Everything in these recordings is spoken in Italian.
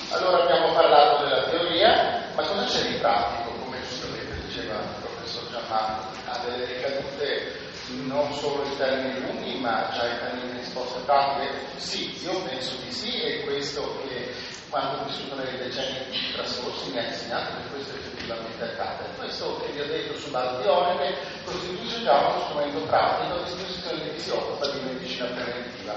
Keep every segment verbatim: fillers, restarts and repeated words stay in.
Allora abbiamo parlato della teoria, ma cosa c'è di pratico? Come giustamente diceva il professor Gianmarco, ha delle ricadute non solo in termini lunghi, ma già in termini di risposte pratiche? Sì, io penso di sì, e questo che quando ho vissuto nei decenni trascorsi mi ha insegnato che questo effettivamente accade. Questo che vi ho detto sull'alveole costituisce già uno strumento pratico a disposizione di chi si occupa di medicina preventiva.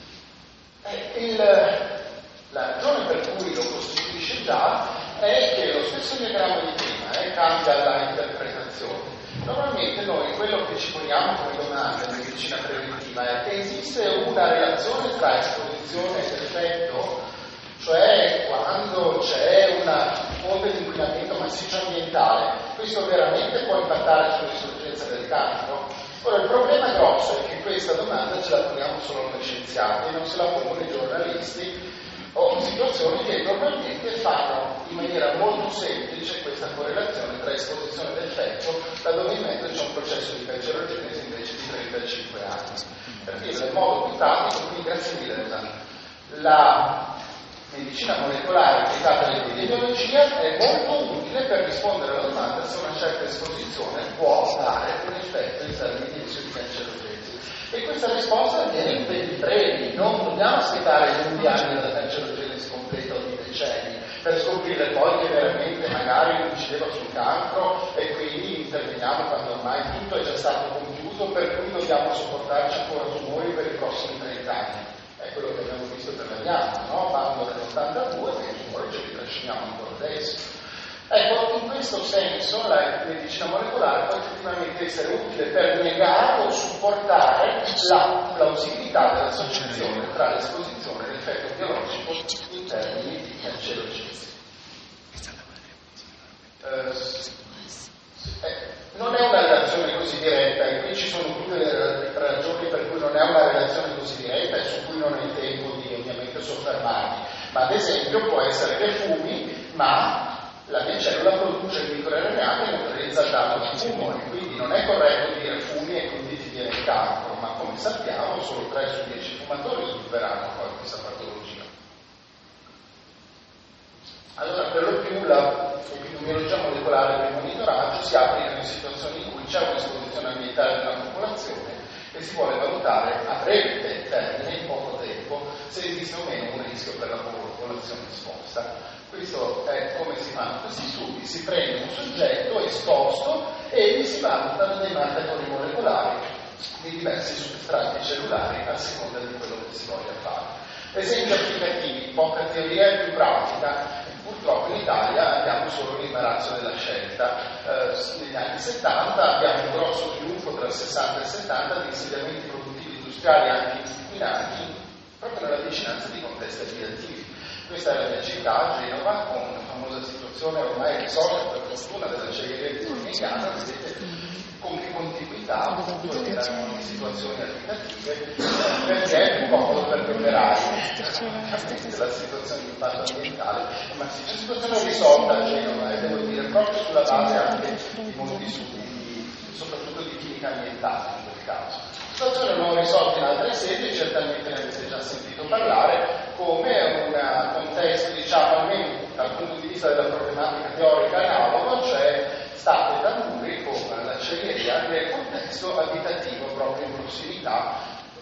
E il, la ragione per cui lo costituisce già è che lo stesso diagramma di prima eh, cambia la interpretazione. Normalmente noi quello che ci poniamo come domanda in medicina preventiva è: esiste una relazione tra esposizione ed effetto? Cioè, quando c'è una fonte di inquinamento massiccio ambientale, questo veramente può impattare sull'insorgenza del cancro? Ora, il problema grosso è che questa domanda ce la poniamo solo noi scienziati, non se la pongono i giornalisti o situazioni che normalmente fanno in maniera molto semplice questa correlazione tra esposizione ed effetto, laddove in mezzo c'è un processo di cancerogenesi invece di trentacinque anni. Per dirlo in modo più pratico, quindi grazie mille, la medicina molecolare applicata all'epidemiologia è molto utile per rispondere alla domanda se una certa esposizione può dare un effetto in termini di rischio di cancerogenesi. E questa risposta avviene in tempi brevi, non dobbiamo aspettare lunghi anni dalla cancerogenesi completa o di decenni per scoprire poi che veramente magari incideva sul cancro e quindi interveniamo quando ormai tutto è già stato compiuto, per cui dobbiamo sopportarci ancora tumori per i prossimi trenta anni. È quello che abbiamo visto per la diagnosi, no? Quando nell'ottantadue e i tumori ce li trasciniamo ancora adesso. Ecco, in questo senso la medicina molecolare può effettivamente essere utile per negare o supportare la plausibilità dell'associazione tra l'esposizione e l'effetto biologico in termini di cancerogenesi. Eh, eh, non è una relazione così diretta, e qui ci sono tutte le ragioni per cui non è una relazione così diretta e su cui non è il tempo di ovviamente soffermarmi, ma ad esempio può essere che fumi, ma la mia cellula produce il microRNA che neutralizza il danno di fumo, e quindi non è corretto dire fumi e quindi ti viene il cancro, ma come sappiamo solo tre su dieci fumatori svilupperanno poi questa patologia. Allora, per lo più l'epidemiologia molecolare del monitoraggio si applica in situazioni in cui c'è un'esposizione ambientale della popolazione e si vuole valutare a breve termine, in poco tempo, se esiste o meno un rischio per la popolazione esposta. Questo è come si fanno questi studi: si prende un soggetto esposto e gli si valutano dei marcatori molecolari di diversi substrati cellulari a seconda di quello che si voglia fare. Esempi applicativi, poca teoria e più pratica. Purtroppo in Italia abbiamo solo l'imbarazzo della scelta. Eh, negli anni settanta abbiamo un grosso sviluppo tra il sessanta e il settanta di insediamenti produttivi industriali anche inquinati proprio nella vicinanza di contesti abitativi. Questa è la mia città, Genova, con una famosa situazione ormai risolta per fortuna della acciaieria di Formigano. Vedete con che contiguità appunto erano le situazioni abitative, perché è più comodo per gli operai la situazione di impatto ambientale, ma sì, la situazione è risolta a Genova, e devo dire proprio sulla base anche di molti studi, soprattutto di chimica ambientale in quel caso. Situazione non risolta in altre sedi, certamente ne avete già sentito parlare, come un contesto, diciamo, almeno dal punto di vista della problematica teorica analogo, cioè state da muri come l'acciaieria nel contesto abitativo proprio in prossimità.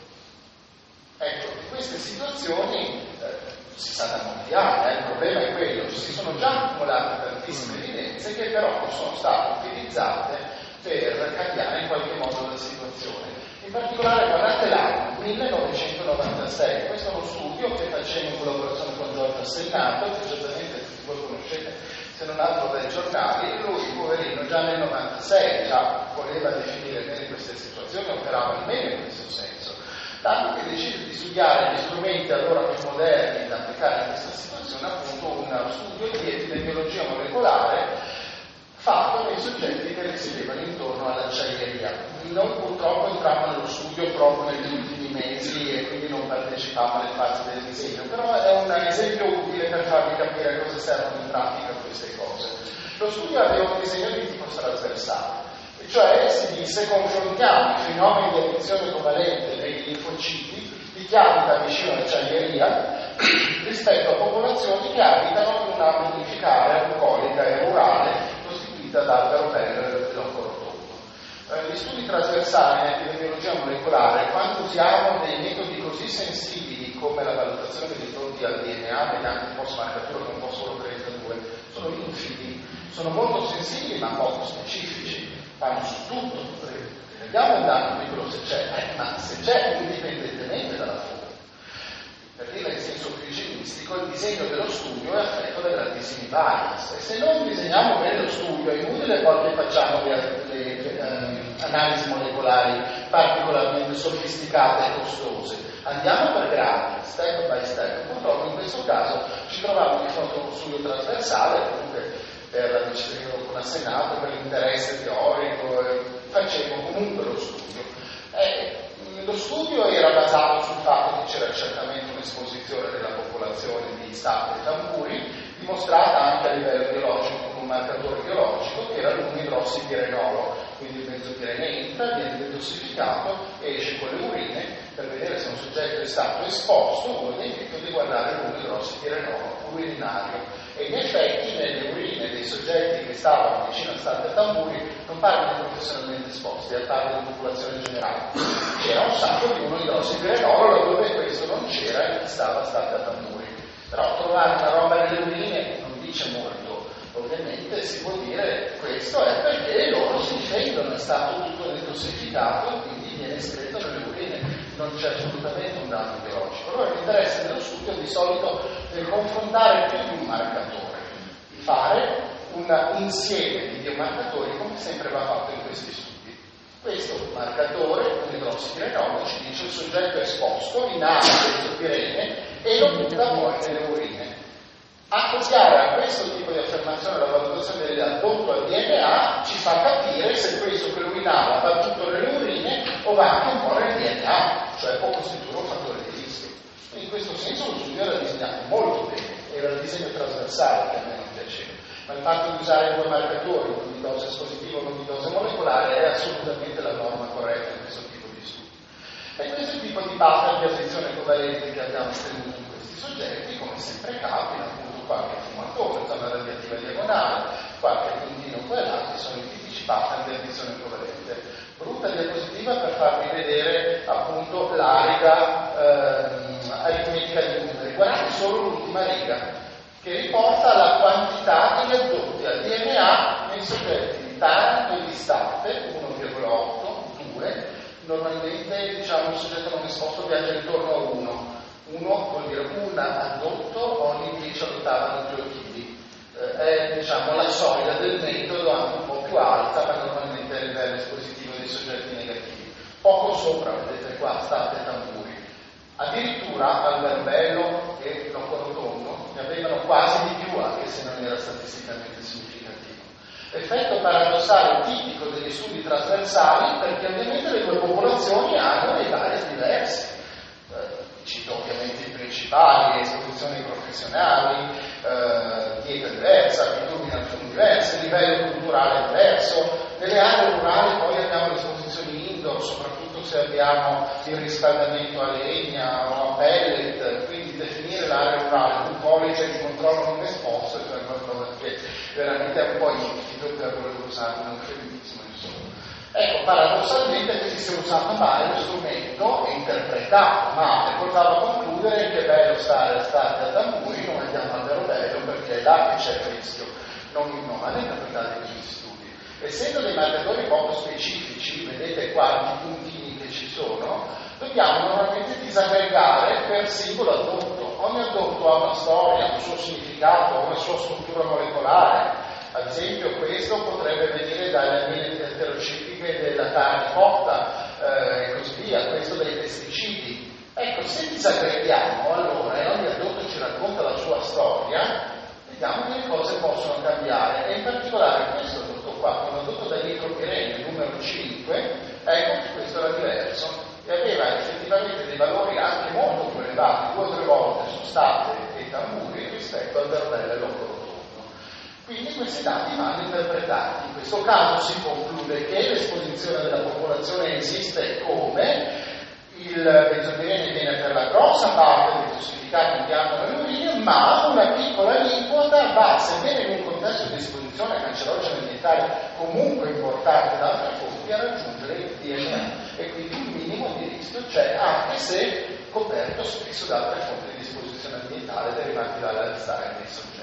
Ecco, di queste situazioni eh, si sa da molti anni, eh, il problema è quello: ci si sono già accumulate tantissime evidenze che però non sono state utilizzate per cambiare in qualche modo la situazione. In particolare guardate l'anno millenovecentonovantasei, questo è uno studio che facciamo in collaborazione con Giorgio Assennato, che certamente tutti voi conoscete se non altro dai giornali, e lui, poverino, già nel novantasei già voleva definire bene queste situazioni, operava meglio in questo senso, tanto che decide di studiare gli strumenti allora più moderni da applicare in questa situazione, appunto uno studio di epidemiologia molecolare fatto nei soggetti che risiedevano intorno all'acciaieria. Noi purtroppo entravamo nello studio proprio negli ultimi mesi e quindi non partecipavamo alle fasi del disegno, però è un esempio utile per farvi capire cosa servono in pratica queste cose. Lo studio aveva un disegno di tipo trasversale, e cioè si disse: confrontiamo i fenomeni di addizione covalente dei linfociti di chiavita vicino all'acciaieria rispetto a popolazioni che abitano in una magnifica area bucolica e rurale costituita dal Verbello e del Loco-Rotondo. Eh, gli studi trasversali in epidemiologia molecolare, quando usiamo dei metodi così sensibili come la valutazione dei risultati al D N A mediante post-marcatura con fosforo trentadue, sono infidi, sono molto sensibili ma poco specifici, fanno su tutto. Vediamo un dato piccolo se c'è, eh, ma se c'è indipendentemente dalla forma. Per dire in senso più igienistico, il disegno dello studio è affetto da grandissimi bias e se non disegniamo bene lo studio è inutile poi che facciamo le, le, le um, analisi molecolari particolarmente sofisticate e costose. Andiamo per gradi, step by step. Purtroppo in questo caso ci troviamo di fronte a uno studio trasversale, comunque per la disciplina con assegnato, per l'interesse teorico, eh, facevo comunque lo studio. Eh, lo studio era basato sul fatto che c'era certamente un'esposizione della popolazione di staffe e tamburi, dimostrata anche a livello biologico con un marcatore biologico che era l'uno-idrossipirenolo, quindi il benzotirene intra viene detossificato e esce con le urine per vedere se un soggetto è stato esposto, uno dei metodi è guardare l'uno-idrossipirenolo urinario. E in effetti nelle urine dei soggetti che stavano vicino a staffe e tamburi non parlo di professionalmente esposti, parlo di popolazione generale. C'era un sacco di uno-idrossipirenolo dove questo non c'era e chi stava a staffe e tamburi. Però trovare una roba nelle urine non dice molto. Ovviamente si può dire questo è perché loro si difendono, è stato tutto detossificato e quindi viene escreto nelle urine, non c'è assolutamente un danno biologico. Allora l'interesse dello studio di solito è confrontare più di un marcatore, di fare un insieme di biomarcatori come sempre va fatto in questi studi. Questo marcatore, un idrossipirenolo, ci dice il soggetto esposto, inala benzopirene e lo butta poi nelle urine. Accoppiare a questo tipo di affermazione la valutazione dell'addotto al D N A ci fa capire se questo che lui inala va tutto nelle urine o va anche un po' nel D N A, cioè può costituire un fattore di rischio. In questo senso lo studio era disegnato molto bene, era il disegno trasversale che a me non piaceva, ma il fatto di usare due marcatori, uno di dose espositiva e uno di dose molecolare, è assolutamente la norma corretta in questo tipo di studi. E questo tipo di pattern di posizione covalente che abbiamo ottenuto in questi soggetti, come sempre capita, appunto qualche fumatore, zona radiativa diagonale, qualche puntino qua e là, che sono i tipici pattern di addizione covalente. Brutta diapositiva per farvi vedere appunto la riga ehm, aritmetica di numeri. Guardate solo l'ultima riga, che riporta la quantità di addotti al D N A nei soggetti di Taranto e di Staffe, uno virgola otto, due, normalmente diciamo un soggetto non esposto viaggia intorno a uno. Uno vuol dire un addotto ogni dieci all'ottava nucleotidi. Eh, è diciamo la soglia del metodo anche un po' più alta, ma normalmente è il livello espositivo dei soggetti negativi. Poco sopra, vedete qua, Staffe e tamburi. Addirittura al Verbello e Loco-Rotondo ne avevano quasi di più, anche se non era statisticamente significativo. Effetto paradossale tipico degli studi trasversali, perché ovviamente le due popolazioni hanno dei bias diversi. Eh, cito ovviamente i principali, esposizioni professionali, eh, dieta diversa, abitudini diverse, livello culturale diverso. Nelle aree rurali poi abbiamo le esposizioni indoor, soprattutto se abbiamo il riscaldamento a legna o a pellet, quindi definire l'area rurale un pollice di controllo non esposto è qualcosa che veramente è un po' infido per voler usare un eufemismo, insomma. Ecco, paradossalmente che si sia usato male lo strumento e interpretato male, portava a concludere che è bello stare a stare a tamburi, non andiamo al vero bello perché è là che c'è il rischio, non, non hanno interpretato questi studi. Essendo dei marcatori poco specifici, vedete qua i puntini che ci sono, dobbiamo normalmente disaggregare per singolo addotto. Ogni addotto ha una storia, un suo significato, una sua struttura molecolare. Ad esempio questo potrebbe venire dalle amine eterocicliche della carne cotta eh, e così via, questo dai pesticidi. Ecco, se disaggreghiamo allora e ogni addotto ci racconta la sua storia, vediamo che le cose possono cambiare e in particolare questo addotto qua, un addotto da nitropirene numero cinque, ecco che questo era diverso e aveva effettivamente dei valori anche molto più elevati, due o tre volte su Staffe e tamburi rispetto al Verbello e Loco-Rotondo. Quindi questi dati vanno interpretati. In questo caso si conclude che l'esposizione della popolazione esiste come il benzopirene viene per la grossa parte detossificato carne in bianco nell'urina, ma una piccola aliquota va, sebbene in un contesto di esposizione a cancerogeni ambientali comunque importante da altre fonti, a raggiungere il D N A e quindi un minimo di rischio c'è, anche se coperto spesso da altre fonti di esposizione ambientale derivanti dall'Alzheimer dei soggetti.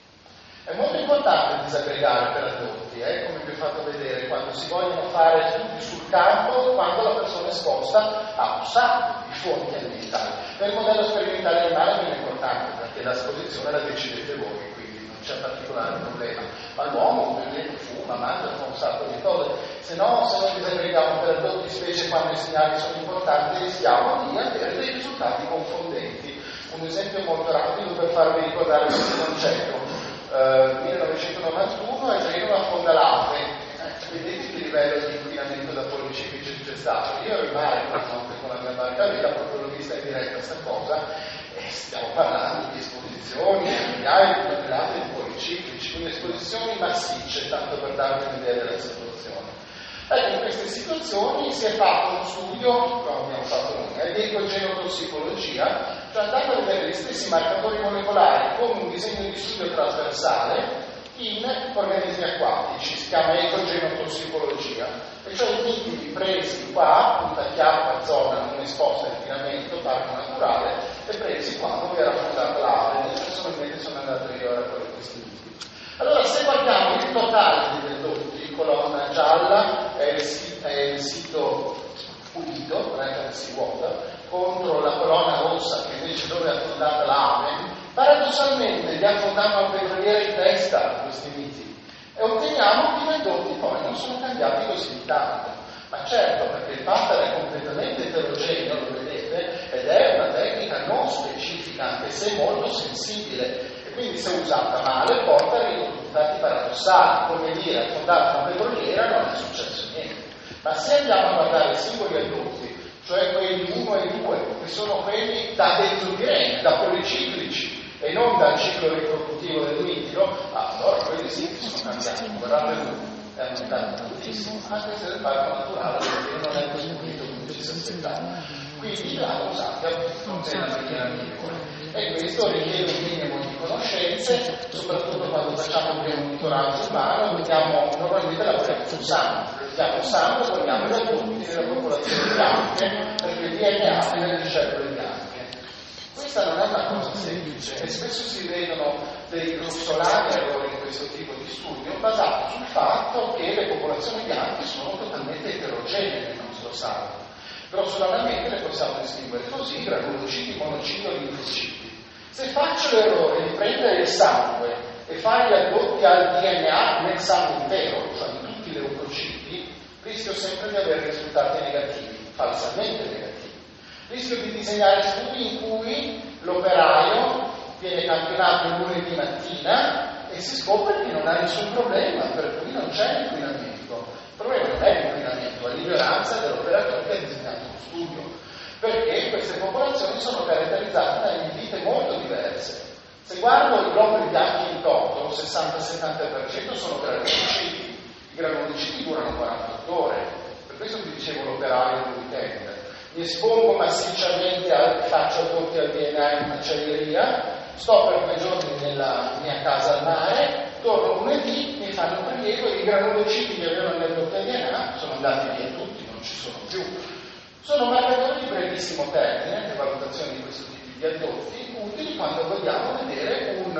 È molto importante disaggregare per adulti, eh, come vi ho fatto vedere, quando si vogliono fare studi sul campo, quando la persona è esposta a un sacco di fonti ambientali. Nel modello sperimentale animale è meno importante, perché l'esposizione la decidete voi, quindi non c'è particolare problema. Ma l'uomo, per esempio, fuma, mangia, fa un sacco di cose. Se no, se non disaggreghiamo per adulti, specie quando i segnali sono importanti, rischiamo di avere dei risultati confondenti. Un esempio molto rapido per farvi ricordare questo concetto. Uh, millenovecentonovantuno a Genova affonda l'Ave, eh, vedete che livello di inquinamento da policiclici c'è stato. Io ero in mare una notte con la mia barca vela, proprio l'ho vista in diretta questa cosa, e stiamo parlando di esposizioni, migliaia di tonnellate di policiclici, quindi esposizioni massicce, tanto per darvi un'idea della situazione. Ecco, in queste situazioni si è fatto uno studio, come abbiamo fatto noi, di ecogenotossicologia, cioè andando a vedere gli stessi marcatori molecolari con un disegno di studio trasversale in organismi acquatici, si chiama ecogenotossicologia, e cioè i liquidi presi qua, punta chiappa, zona non esposta all'inquinamento, parco naturale, e presi qua dove era fondata l'Ave, e personalmente sono andato io a raccogliere questi liquidi. Allora, se guardiamo il totale di prodotti, colonna gialla è il, sit- è il sito pulito, Record Seawater, contro la colonna rossa che invece dove è affondata l'Ave, paradossalmente gli affondiamo al petroliere in testa questi miti e otteniamo che i prodotti poi non sono cambiati così tanto. Ma certo, perché il pattern è completamente eterogeneo, lo vedete, ed è una tecnica non specifica, anche se molto sensibile, e quindi se usata male porta a risultati paradossali, come dire, affondata una petroliera non è successo niente. Ma se andiamo a guardare i singoli addotti, cioè quelli uno e due, che sono quelli da benzopirene, da policiclici, e non dal ciclo riproduttivo del mitilo, allora quelli sì che sono cambiati, guardate lui. È aumentato tantissimo, anche se il parco naturale non è così pulito come ci si aspettava. Quindi l'hanno usato appunto nella maniera migliore. E questo richiede un minimo di conoscenze, soprattutto quando facciamo un monitoraggio umano, vediamo normalmente lavoriamo sul sangue, vediamo sangue, vogliamo gli adulti della popolazione bianche, perché il D N A è nelle cellule bianche. Questa non è una cosa semplice e spesso si vedono dei grossolani errori in questo tipo di studio basato sul fatto che le popolazioni bianche sono totalmente eterogenee nel nostro sangue. Grossolanamente le possiamo distinguere così: granulociti, monociti o linfociti. Se faccio l'errore di prendere il sangue e fare gli addotti al D N A nel sangue intero, cioè in tutti i leucociti, rischio sempre di avere risultati negativi, falsamente negativi. Rischio di disegnare studi in cui l'operaio viene campionato il lunedì mattina e si scopre che non ha nessun problema, per cui non c'è inquinamento. Il problema non è l'inquinamento, è l'ignoranza dell'operatore che ha disegnato lo studio, perché queste popolazioni sono caratterizzate da vite molto diverse. Se guardo i globuli bianchi in toto, sessanta settanta per cento sono granulociti, i granulociti durano quarantotto ore, per questo vi dicevo l'operaio del weekend. Mi espongo massicciamente, al, faccio addotti al D N A in un'acciaieria, sto per due giorni nella mia casa al mare, torno lunedì, mi fanno un prelievo e i granulociti che avevano nel D N A sono andati via tutti, non ci sono più. Sono marcatori di brevissimo termine, le valutazioni di questo tipo di addotti, utili quando vogliamo vedere un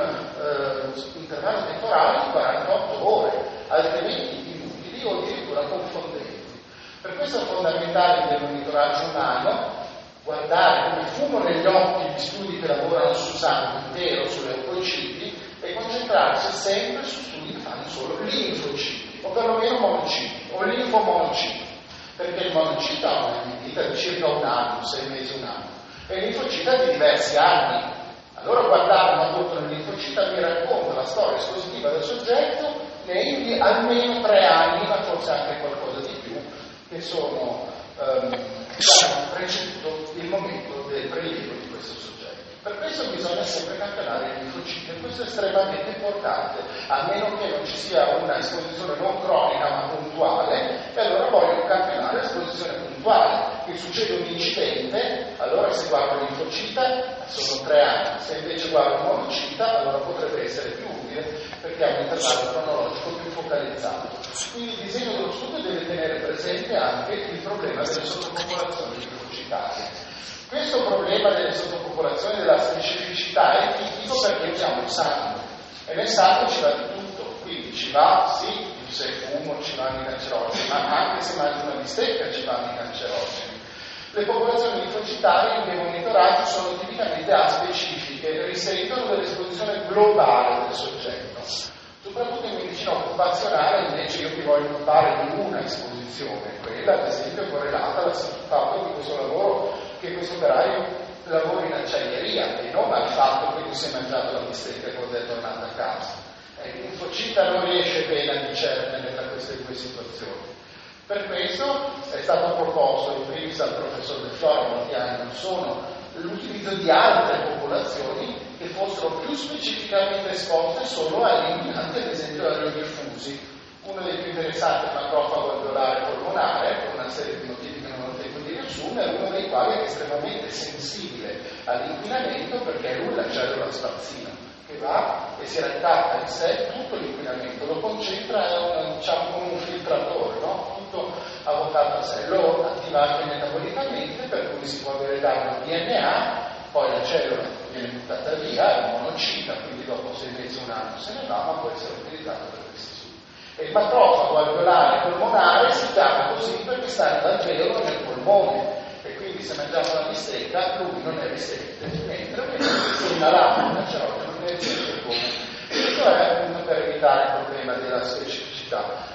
eh, intervallo temporale di quarantotto ore, altrimenti inutili o addirittura confondenti. Per questo è fondamentale nel monitoraggio umano guardare come fumo negli occhi gli studi che lavorano sul sangue intero, sulle leucociti, e concentrarsi sempre su studi che fanno solo linfociti, o perlomeno monociti, o linfomonociti, perché il monocito ha una vita di circa un anno, sei mesi, un anno, e il linfocita di diversi anni. Allora guardare un addotto nel linfocita mi racconta la storia espositiva del soggetto nei almeno tre anni, ma forse anche qualcosa di più, che sono ehm, hanno preceduto il momento del prelievo di questo soggetto. Per questo bisogna sempre campionare il linfocito, e questo è estremamente importante, a meno che non ci sia una esposizione non cronica ma puntuale, e allora voglio campionare l'esposizione puntuale. che succede un incidente, allora se guardo l'infocita sono tre anni, se invece guardo un monocita allora potrebbe essere più utile perché ha un intervallo cronologico più focalizzato. Quindi il disegno dello studio deve tenere presente anche il problema delle sottopopolazioni linfocitarie. Questo problema delle sottopopolazioni, della specificità, è tipico perché usiamo il sangue e nel sangue ci va di tutto, quindi ci va, sì, se fumo ci vanno i cancerogeni, ma anche se mangio una bistecca ci vanno i cancerogeni. Le popolazioni linfocitarie che monitoraggi sono tipicamente aspecifiche, risentono dell'esposizione globale del soggetto. Soprattutto in medicina occupazionale invece io vi voglio parlare di una esposizione, quella ad esempio correlata al fatto di questo lavoro, che questo operaio lavora in acciaieria e non al fatto che lui si è mangiato la bistecca quando è tornato a casa. Eh, l'infocita non riesce bene a discernere tra queste due situazioni. Per questo è stato proposto in primis dal professor Del Fiore molti anni non sono l'utilizzo di altre popolazioni che fossero più specificamente esposte solo agli inquinanti, ad esempio ai radiodiffusi. Uno dei più interessanti è il macrofago alveolare polmonare, con una serie di motivi che non ho tempo di riassumere, uno dei quali è estremamente sensibile all'inquinamento perché è lui la cellula spazzina, che va e si raccappa in sé tutto l'inquinamento, lo concentra, è un, diciamo, come un filtratore, no? Tutto avvocato a sé, lo attiva anche metabolicamente, per cui si può avere danno D N A, poi la cellula viene buttata via, è un monocita, quindi dopo sei mesi, un anno se ne va, ma può essere utilizzato per questi studi. E il macrofago alveolare polmonare si chiama così perché sta nell'alveolo nel polmone, e quindi se mangiamo una bistecca lui non è resistente, mentre se inalamo un cancerogeno non è resistente come. Questo è uno per evitare il problema della specificità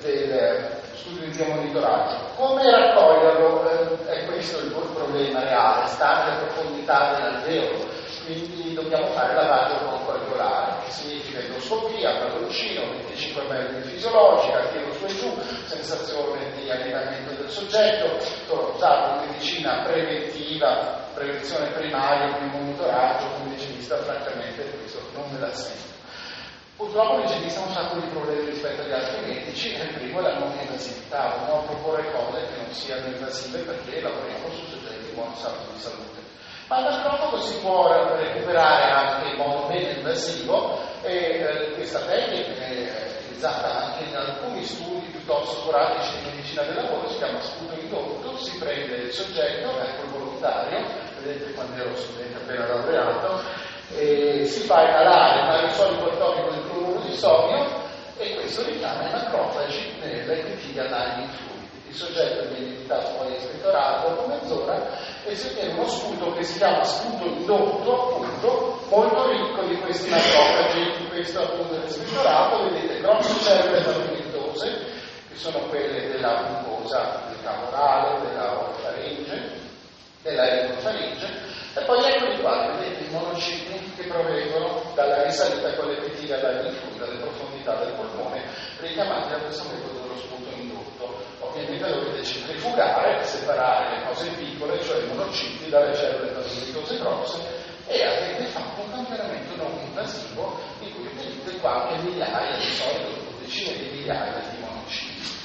del studio di monitoraggio. Come raccoglierlo? Eh, è questo il problema reale, sta nella profondità dell'alveolo, quindi dobbiamo fare lavaggio broncoalveolare, che significa endoscopia, palloncino, venticinque millilitri fisiologica, tiro su e giù, sensazione di allenamento del soggetto, usato in medicina preventiva, prevenzione primaria, quindi monitoraggio, come igienista francamente questo non me la sento. Purtroppo l'igienista ha un sacco di problemi rispetto agli altri medici, e il primo è la non invasività, non proporre cose che non siano invasive perché lavoriamo su soggetti in buono stato di salute. Ma il macrofago si può recuperare anche in modo meno invasivo e eh, questa tecnica è utilizzata anche in alcuni studi piuttosto sporadici di medicina del lavoro, si chiama sputo indotto, si prende il soggetto, ecco il volontario, vedete quando ero studente appena laureato, e si fa inalare un aerosol ipertopico del cloruro di sodio e questo richiama i macrofagi nell'epitidi anali fluidi. Il soggetto viene invitato poi a espettorare dopo mezz'ora e si ottiene uno sputo che si chiama sputo indotto, appunto, molto ricco di questi macrofagi. Questo appunto è espettorato, vedete grosse cellule papimentose, che sono quelle della mucosa del cavo orale, della orofaringe, della enofaringe, e poi eccoli qua, vedete i monociti che provengono dalla risalita con le petine alla linfuga, dalle profondità del polmone, richiamati da questo metodo dello sputo indotto. Ovviamente dovete centrifugare e separare le cose piccole, cioè i monociti, dalle cellule plasmitose grosse, e avete fatto un campionamento non invasivo in cui vedete qualche migliaia, di solito decine di migliaia di monociti.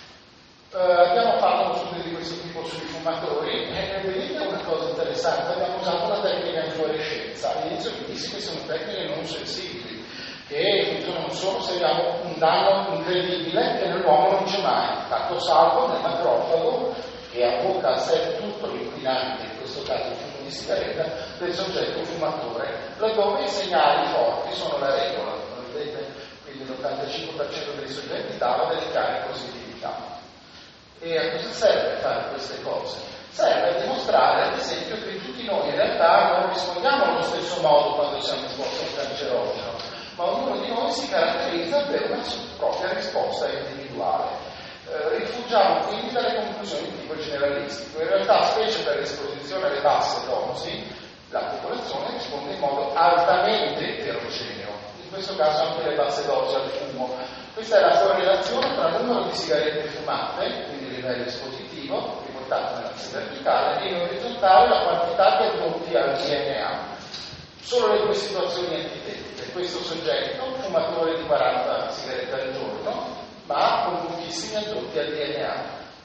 Uh, abbiamo fatto uno studio di questo tipo sui fumatori e vedete una cosa interessante, abbiamo usato una tecnica in fluorescenza. All'inizio vi dissi che sono tecniche non sensibili, che funzionano solo se abbiamo un danno incredibile che nell'uomo non c'è mai, fatto salvo nel macrofago che avvoca a sé tutto l'inquinante, in questo caso il fumo di sigaretta, del soggetto fumatore, laddove i segnali forti sono la regola, vedete? Quindi l'ottantacinque per cento dei soggetti dava delle chiare positività. E a cosa serve fare queste cose? Serve a dimostrare, ad esempio, che tutti noi in realtà non rispondiamo allo stesso modo quando siamo esposti a un cancerogeno, ma ognuno di noi si caratterizza per una propria risposta individuale. Eh, rifugiamo quindi dalle conclusioni di tipo generalistico. In realtà, specie per l'esposizione alle basse dosi, la popolazione risponde in modo altamente eterogeneo. In questo caso anche le basse dosi al fumo. Questa è la correlazione tra il numero di sigarette fumate, quindi il livello espositivo, riportato nell'asse verticale, e in orizzontale la quantità di addotti al D N A. Solo le due situazioni antitetiche. Questo soggetto, fumatore di quaranta sigarette al giorno, ma con pochissimi addotti al D N A.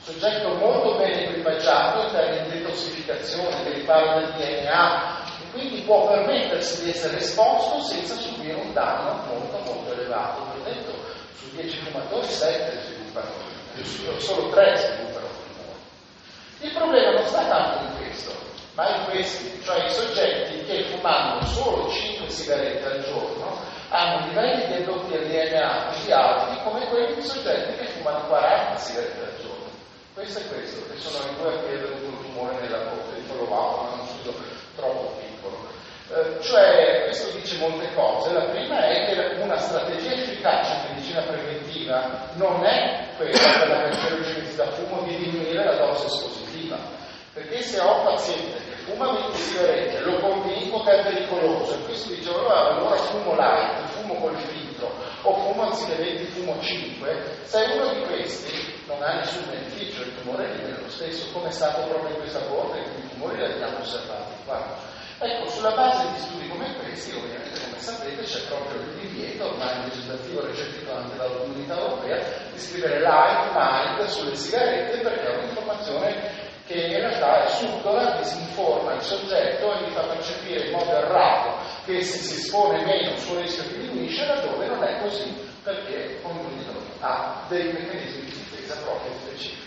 soggetto molto ben equipaggiato in termini di detossificazione, che riparo del D N A, e quindi può permettersi di essere esposto senza subire un danno molto molto elevato. Ho detto, su dieci fumatori sette sviluppano, solo tre sviluppano tumore. Il problema non sta tanto in questo, ma in questi, cioè i soggetti che fumando solo cinque sigarette al giorno hanno livelli di endotti al D N A così alti come quelli di soggetti che fumano quaranta sigarette al giorno. Questo è questo, che sono i due che hanno avuto un tumore nella bocca di follow-up, ma non sono troppo piccolo. Eh, cioè, questo dice molte cose. La prima è che una strategia efficace in medicina preventiva non è quella per la cancerogenesi da fumo di diminuire la dose espositiva. Perché se ho un paziente che fuma venti sigarette, lo convinco che è pericoloso, e questo dice allora, allora fumo light, fumo col filtro, o fumo anziché venti, fumo cinque, se uno di questi non ha nessun beneficio, il tumore rimane lo stesso, come è stato proprio in questa corte, in cui i tumori li abbiamo osservati qua. Ecco, sulla base di studi come questi, ovviamente come sapete c'è proprio il divieto, ormai legislativo recepito anche dalla Comunità Europea, di scrivere light, mild sulle sigarette, perché è un'informazione che in realtà è subdola, disinforma il soggetto e gli fa percepire in modo errato che se si espone meno il suo rischio diminuisce, laddove non è così, perché ognuno di noi ha dei meccanismi di difesa proprio specifici.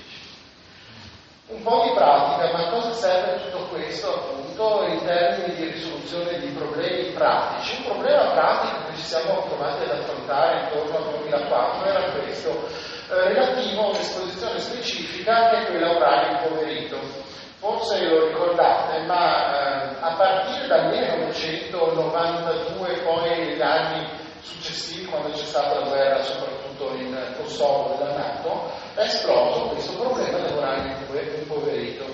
Un po' di pratica, ma a cosa serve tutto questo appunto in termini di risoluzione di problemi pratici? Un problema pratico che ci siamo trovati ad affrontare intorno al duemilaquattro era questo, eh, relativo a un'esposizione specifica che è quella orario impoverito. Forse lo ricordate, ma eh, a partire dal millenovecentonovantadue, poi negli anni successivi, quando c'è stata la guerra soprattutto in Kosovo della NATO, è esploso questo problema dell'uranio impoverito.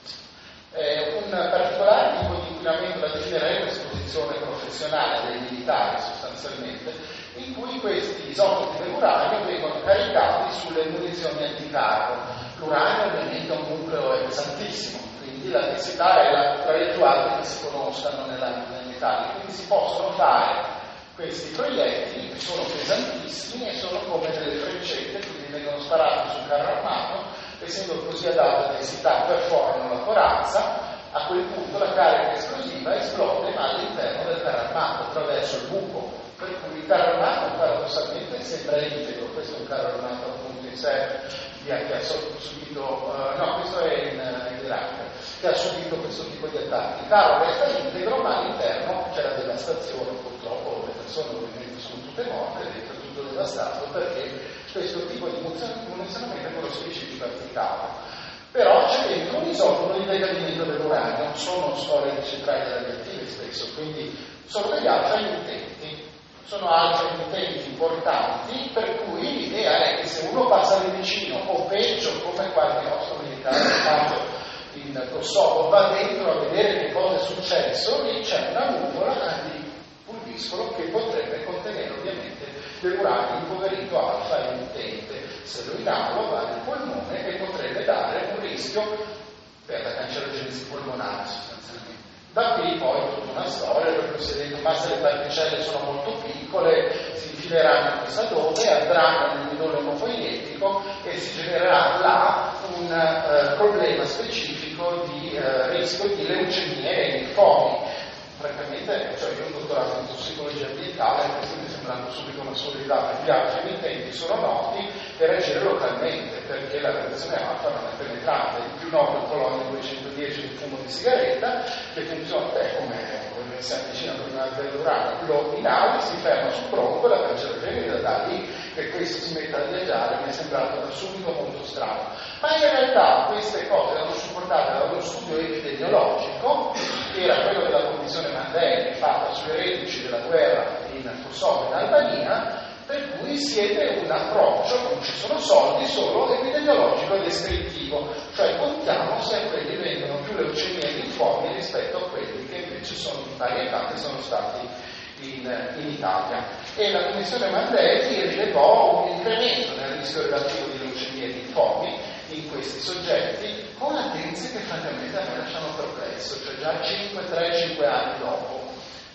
Eh, un particolare tipo di inquinamento la definirei un'esposizione professionale dei militari sostanzialmente, in cui questi isotopi dell'uranio vengono caricati sulle munizioni anticarro. L'uranio ovviamente è un nucleo pesantissimo, quindi la densità è la, tra le più alte che si conoscano nella, nei metalli, quindi si possono fare questi proiettili che sono pesantissimi e sono come delle freccette, quindi vengono sparati sul carro armato, essendo così ad alta densità perforano la corazza, a quel punto la carica esplosiva esplode ma all'interno del carro armato, attraverso il buco, per cui il carro armato paradossalmente sembra integro. Questo è un carro armato appunto in sé che ha subito, uh, no questo è in, in Iraq, che ha subito questo tipo di attacchi. Il carro resta integro ma all'interno c'è la devastazione, purtroppo le persone ovviamente sono tutte morte, dentro è tutto devastato perché questo tipo di munizionamento è quello specifico applicato. Però c'è dentro un isotopo di decadimento dell'uranio, non sono storie di centrali radioattive spesso, quindi sono degli alfa emittenti. Sono alfa emittenti importanti, per cui l'idea è che se uno passa lì vicino, o peggio, come qualche nostro militare ha fatto in Kosovo, va dentro a vedere che cosa è successo, lì c'è una nuvola di pulviscolo che potrebbe contenere ovviamente dell'uranio impoverito alfa emittente. Se lo inalo va nel polmone e potrebbe dare un rischio per la cancerogenesi polmonare sostanzialmente. Da qui poi tutta una storia, per cui si detto ma se le particelle sono molto piccole si infileranno chissà dove, andranno nel midollo emopoietico e si genererà là un eh, problema specifico di eh, rischio di leucemie e linfomi. Francamente, cioè io ho un dottorato in tossicologia ambientale, questo mi sembrava subito una solidità, perché gli altri emittenti sono noti per agire localmente, perché la radiazione alfa non è penetrante. Il più noto è il polonio duecentodieci del fumo di sigaretta, che funziona è come si avvicina prima dell'uranio, lo inali, si ferma sul bronco e la cancerogenesi da lì che questo si metta a viaggiare mi è sembrato da subito molto strano. Ma in realtà queste cose erano supportate da uno studio epidemiologico, che era quello della commissione Mandel, fatta sulle reduci della guerra in Kosovo e in Albania, per cui siete un approccio, non ci sono soldi, solo epidemiologico e descrittivo, cioè contiamo se a quelli vengono più leucemie e linfomi rispetto a quelli che invece sono in varietà che sono stati in, in Italia. E la commissione Mandel rilevò un incremento nel rischio relativo di leucemie e linfomi in questi soggetti con latenze che francamente a me lasciano perplesso, cioè già cinque, tre, cinque anni dopo.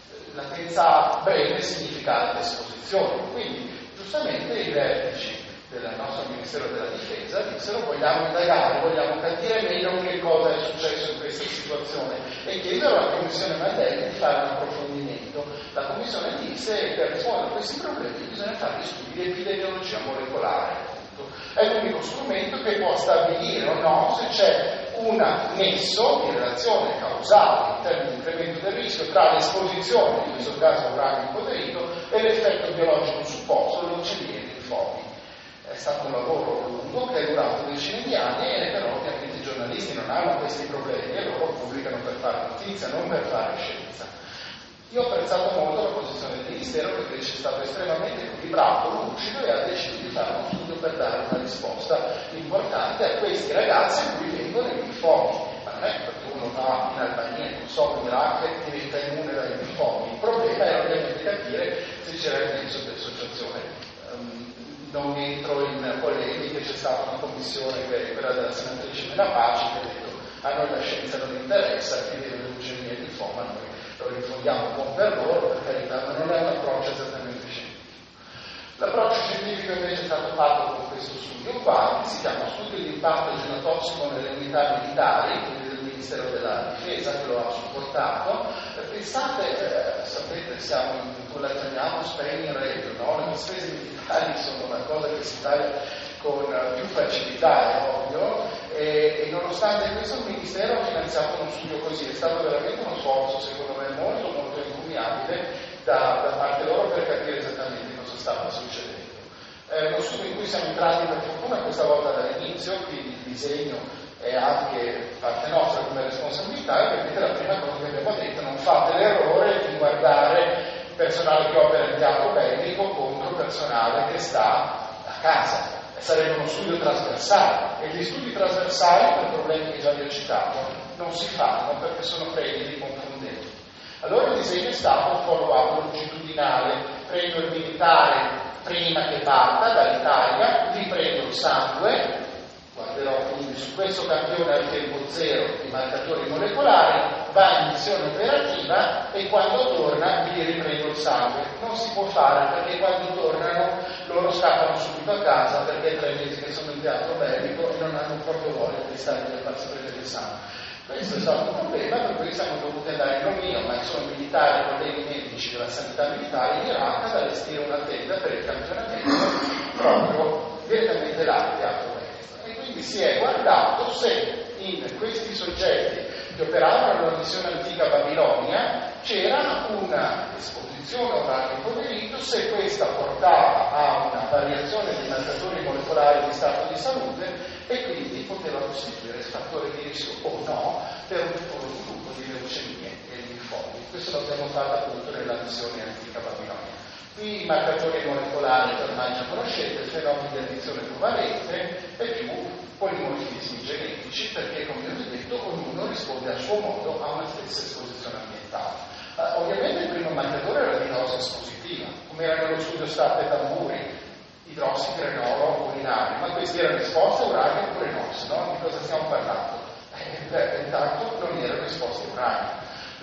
Latenza breve significa alta esposizione, quindi giustamente i vertici del nostro Ministero della Difesa dissero vogliamo indagare, vogliamo capire meglio che cosa è successo in questa situazione e chiesero alla Commissione Mandelli di fare un approfondimento. La Commissione disse che per rispondere a questi problemi bisogna fare gli studi di epidemiologia molecolare. È l'unico strumento che può stabilire o no se c'è un nesso di relazione causale in termini di incremento del rischio tra l'esposizione, in questo caso uranio impoverito, e l'effetto biologico supposto, l'uccelli e i linfomi. È stato un lavoro lungo che è durato decine di anni e però ovviamente i giornalisti non hanno questi problemi e loro pubblicano per fare notizia, non per fare scienza. Io ho apprezzato molto la posizione del Ministero perché è stato estremamente equilibrato, lucido e ha deciso di fare uno studio per dare una risposta importante a questi ragazzi a cui vengono i linfomi. Ma non è perché uno va in Albania, in Kosovo, in Iraq e diventa immune dai linfomi. Il problema è ovviamente capire se c'era il nesso di associazione. Um, non entro in polemiche, c'è stata una commissione, che quella della senatrice Mena Paci, che ha detto a noi la scienza non interessa, chi deve leucemia e linfoma, noi lo rifondiamo un po' per loro, per carità, ma non è un approccio esattamente scientifico. L'approccio scientifico invece è stato fatto con questo studio qua, che si chiama Studio di impatto genotossico nelle unità militari, quindi del Ministero della Difesa che lo ha supportato. Pensate, eh, sapete, siamo in, la chiamiamo Spain Radio, no? Le spese militari sono una cosa che si taglia con più facilità, è ovvio, e, e nonostante questo il Ministero ha finanziato uno studio così. È stato veramente uno sforzo, secondo me, molto molto encomiabile da, da parte loro per capire esattamente cosa stava succedendo. È uno studio in cui siamo entrati per fortuna questa volta dall'inizio, quindi il disegno è anche parte nostra come responsabilità, e perché la prima cosa che abbiamo detto: non fate l'errore di guardare personale che opera in teatro bellico contro personale che sta a casa. Sarebbe uno studio trasversale, e gli studi trasversali, per problemi che già vi ho citato, non si fanno perché sono fremili confondenti. Allora il disegno è stato un follow-up longitudinale: prendo il militare prima che parta dall'Italia, gli prendo il sangue, guarderò quindi su questo campione al tempo zero i marcatori molecolari, va in missione operativa e quando torna gli riprendo il sangue. Non si può fare perché quando tornano loro scappano subito a casa perché è tre mesi che sono in teatro bellico e non hanno proprio voglia di stare per farsi prendere il sangue. Questo è stato un problema per cui siamo dovuti andare, non io, ma sono militari, colleghi medici della sanità militare in Iraq, ad allestire una tenda per il campionamento proprio direttamente là in teatro bellico. E quindi si è guardato se in questi soggetti che operavano nella missione antica Babilonia c'era una esposizione orale impoverito, se questa portava a una variazione dei marcatori molecolari di stato di salute e quindi poteva costituire fattore di rischio o no per un futuro sviluppo di leucemie e linfomi. Questo l'abbiamo fatto appunto nella missione antica Babilonia. Qui i marcatori molecolari che ormai già conoscete, fenomeni di addizione covalente e più polimorfismi genetici, perché come vi ho detto ognuno risponde a suo modo a una stessa esposizione ambientale. Uh, ovviamente il primo marcatore era l'idrosi espositiva, come era nello studio Stappe Tamburi, idrossicrenolo urinari, ma questi erano esposti a uranio oppure no, se no di cosa stiamo parlando? Eh, beh, intanto non erano esposti a uranio.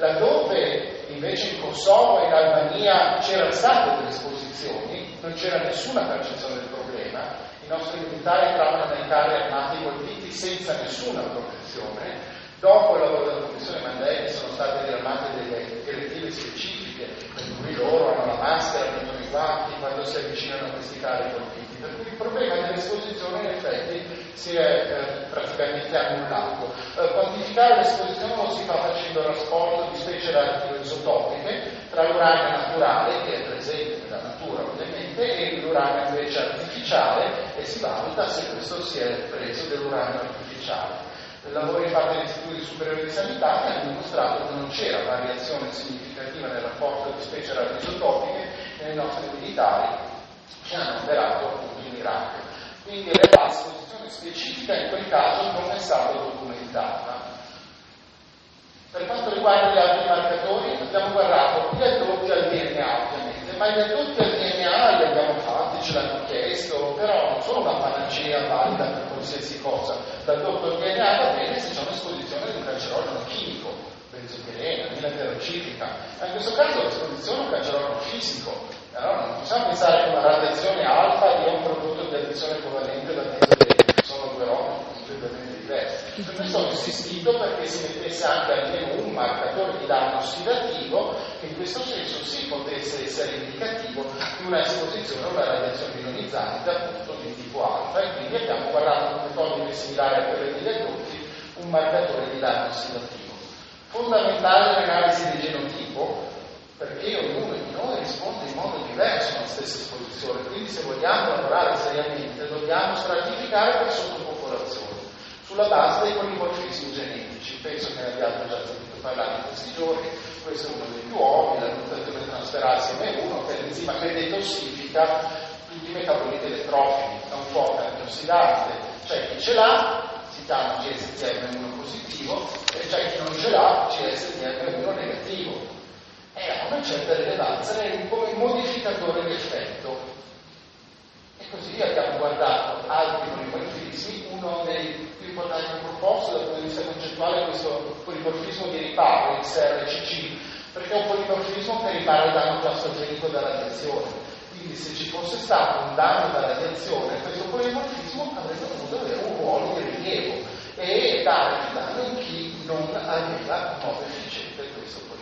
Laddove invece in Kosovo e in Albania c'erano state delle esposizioni, non c'era nessuna percezione del problema, i nostri militari entravano nei carri armati colpiti senza nessuna protezione. Dopo il lavoro della Commissione Mandelli sono state diramatte delle direttive specifiche per cui loro hanno la maschera, mettono i guanti quando si avvicinano a questi carri colpiti, per cui il problema dell'esposizione in effetti si è eh, praticamente annullato. Eh, quantificare l'esposizione lo si fa facendo il rapporto di specie radioisotopiche tra l'uranio naturale, che è presente nella natura ovviamente, e l'uranio invece artificiale, e si valuta se questo si è preso dell'uranio artificiale. Lavori fatti negli istituti superiori di sanità che hanno dimostrato che non c'era variazione significativa nel rapporto di specie radioisotopiche nei nostri militari che hanno operato appunto in Iraq. Quindi l'esposizione specifica in quel caso non è stata documentata. Per quanto riguarda gli altri marcatori, abbiamo guardato gli addotti al D N A ovviamente, ma gli addotti al D N A li abbiamo fatti, ce l'hanno chiesto, però non sono una panacea valida per qualsiasi cosa. L'addotto al D N A va bene se c'è un'esposizione di un cancerogeno chimico, benzopirene, mineterocitica, ma in questo caso l'esposizione è un cancerogeno fisico. Allora non possiamo pensare che una radiazione alfa dia un prodotto di addizione covalente da mezzo, sono due robe completamente diverse. Per questo ho insistito perché si mettesse anche almeno un marcatore di danno ossidativo che in questo senso si potesse essere indicativo di una esposizione a una radiazione ionizzante appunto di tipo alfa, e quindi abbiamo guardato come codice similare a quelle degli addotti un marcatore di danno ossidativo. Fondamentale l'analisi del genotipo, perché ognuno di noi risponde in modo diverso alla stessa esposizione, quindi se vogliamo lavorare seriamente dobbiamo stratificare per sottopopolazione sulla base dei polimorfismi genetici. Penso che ne abbiate già sentito parlare in questi giorni. Questo è uno dei più ovvi, la mutazione transferase M uno, che è l'enzima che detossifica tutti i metaboliti elettrofili, è un forte antiossidante. C'è chi ce l'ha, si chiama C S T M uno positivo, e c'è chi non ce l'ha, C S T M uno negativo. E ha una certa rilevanza come modificatore di effetto. E così abbiamo guardato altri polimorfismi. Uno dei più importanti proposto dal punto di vista concettuale è questo polimorfismo di riparo, X R C C, perché è un polimorfismo che ripara il danno plastogenico da radiazione. Quindi se ci fosse stato un danno da radiazione, questo polimorfismo avrebbe dovuto avere un ruolo di rilievo e dare il danno in chi non aveva in modo efficiente questo polimorfismo.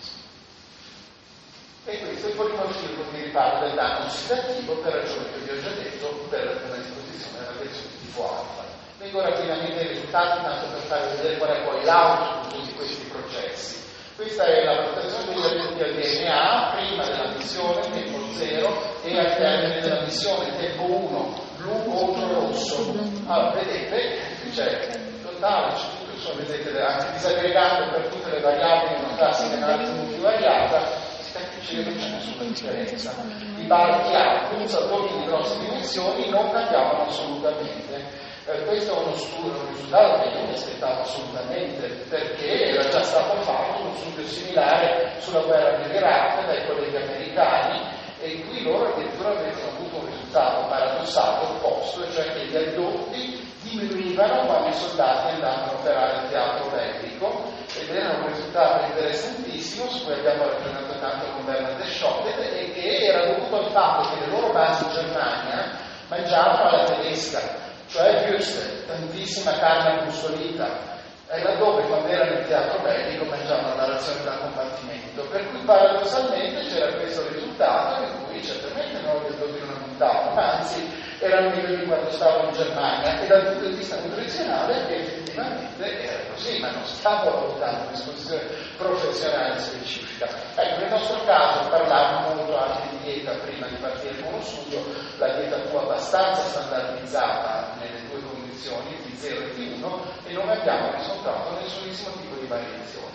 E questo è il polimorfismo che riparte del danno ossidativo per ragioni che vi ho già detto, per una esposizione alla radiazione di tipo alfa. Vengo rapidamente ai risultati, tanto per farvi vedere qual è poi l'output di questi processi. Questa è la valutazione degli addetti al D N A prima della missione, tempo zero, e al termine della missione, tempo uno, blu contro rosso. Allora, vedete, c'è totale, c'è tutto, insomma, vedete, anche disaggregando per tutte le variabili in una classe di analisi multivariata, ci non c'è nessuna differenza. I barchi alti, usatori di grosse dimensioni, non cambiavano assolutamente. Eh, questo è uno studio, un risultato che io mi aspettavo assolutamente, perché era già stato fatto uno studio similare sulla guerra dell'Iraq dai colleghi americani, e in cui loro addirittura avevano avuto un risultato paradossale opposto, cioè che gli addotti diminuivano quando i soldati andavano a operare il teatro bellico, ed era un risultato interessantissimo su cui abbiamo ragionato tanto con Bernard Schottet, e che era dovuto al fatto che le loro basi in Germania mangiavano alla tedesca, cioè Würstel, tantissima carne abbrustolita, e laddove quando erano in teatro bellico mangiavano la razione da combattimento, per cui paradossalmente c'era questo risultato in cui certamente non gli addotti non aumentavano, ma anzi erano meglio di quando stavano in Germania, e dal punto di vista nutrizionale effettivamente era così, ma non stavo valutando un'esposizione professionale specifica. Ecco, nel nostro caso parlavamo molto anche di dieta prima di partire con uno studio. La dieta fu abbastanza standardizzata nelle due condizioni, T zero e T uno, e non abbiamo riscontrato nessunissimo tipo di variazione.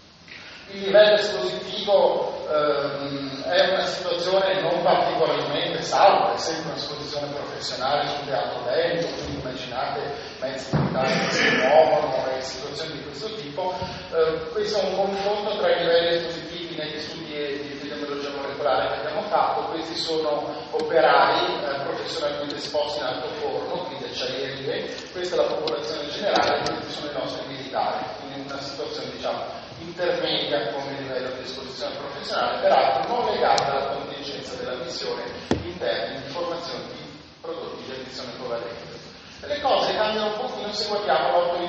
Il livello espositivo ehm, è una situazione non particolarmente salva, è sempre un'esposizione professionale sul teatro bellico, quindi immaginate mezzi militari che si muovono e situazioni di questo tipo. Eh, questo è un confronto tra i livelli espositivi negli studi di epidemiologia molecolare che abbiamo fatto. Questi sono operai eh, professionalmente esposti in alto forno, quindi acciaierie. Questa è la popolazione generale, questi sono i nostri militari, quindi una situazione diciamo intermedia come livello di esposizione professionale, peraltro non legata alla contingenza della missione in termini di formazione di prodotti di addizione covalente. Le cose cambiano un pochino se guardiamo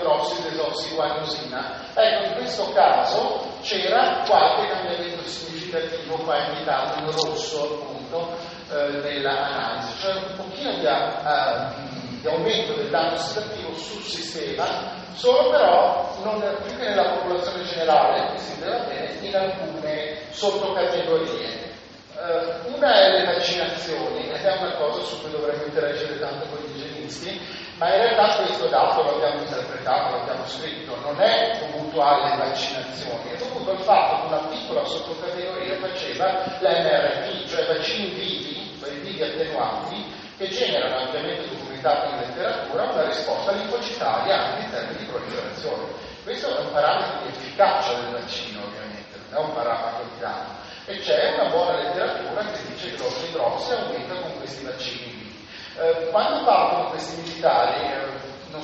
l'otto-idrossidesossiguanosina. Ecco, in questo caso c'era qualche cambiamento significativo qua indicato in rosso appunto eh, nell'analisi, cioè un pochino di, uh, di aumento del danno ossidativo sul sistema, solo però non più che nella popolazione generale, qui si vedeva bene, in alcune sottocategorie. Uh, una è le vaccinazioni, ed è una cosa su cui dovremmo interagire tanto con gli igienisti, ma in realtà questo dato lo abbiamo interpretato, lo abbiamo scritto, non è dovuto alle vaccinazioni, è dovuto al fatto che una piccola sottocategoria faceva l'M R T, cioè vaccini vivi, quei vivi attenuati, che generano ampiamente documentato in letteratura una risposta linfocitaria anche in termini di proliferazione. Questo è un parametro di efficacia del vaccino, ovviamente, non è un parametro di danno. E c'è una buona letteratura che dice che l'otto-idrossi aumenta con questi vaccini vivi. Eh, quando parlo con questi militari, eh, non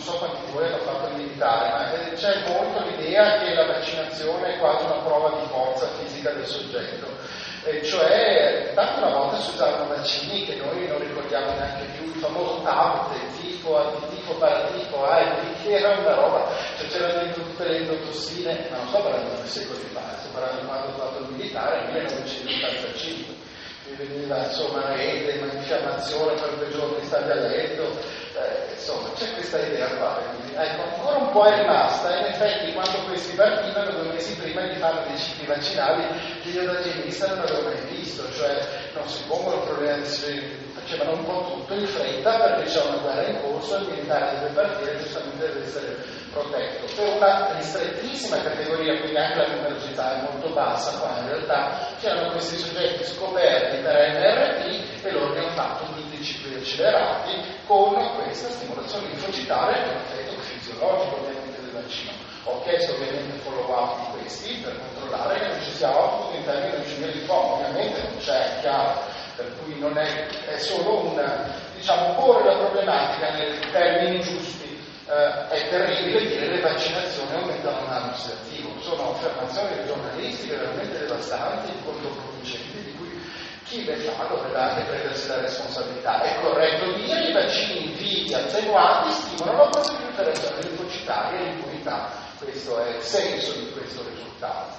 so quanti di voi hanno fatto il militare, ma c'è molto l'idea che la vaccinazione è quasi una prova di forza fisica del soggetto, e cioè tanto una volta si usavano vaccini che noi non ricordiamo neanche più, il famoso TAP, tifo, antitifo, paratifo, A e B, che era una roba, cioè c'erano dentro tutte le endotossine, ma non sto parlando di secoli fa, sto parlando di quando ho fatto il militare nel millenovecentottantacinque. Mi veniva insomma edema, infiammazione per due giorni stavi a letto, eh, insomma c'è questa idea qua, quindi, ecco, ancora un po' è rimasta, in effetti quando questi partivano due mesi prima di fare dei cicli vaccinali che io da genista non avevo mai visto, cioè non si pongono problemi, facevano un po' tutto in fretta perché c'è una guerra in corso, il militare deve partire, giustamente deve essere protetto. Per una ristrettissima categoria, quindi anche la numerosità è molto bassa, qua in realtà c'erano questi soggetti scoperti per M R T e loro hanno fatto tutti i cicli accelerati con questa stimolazione linfocitare che è un effetto fisiologico ovviamente del vaccino. Ho chiesto ovviamente follow up di questi per controllare che non ci sia output in termini di leucemia linfoma, ovviamente non c'è, è chiaro, per cui non è, è solo un, diciamo, porre la problematica nei termini giusti. Uh, è terribile dire che le vaccinazioni aumentano l'anno ossidativo, sono affermazioni giornalistiche veramente devastanti, controproducenti, di cui chi le fa dovrà anche prendersi la responsabilità. È corretto dire che i vaccini vivi attenuati stimolano proprio l'infiltrazione linfocitaria e l'immunità, questo è il senso di questo risultato.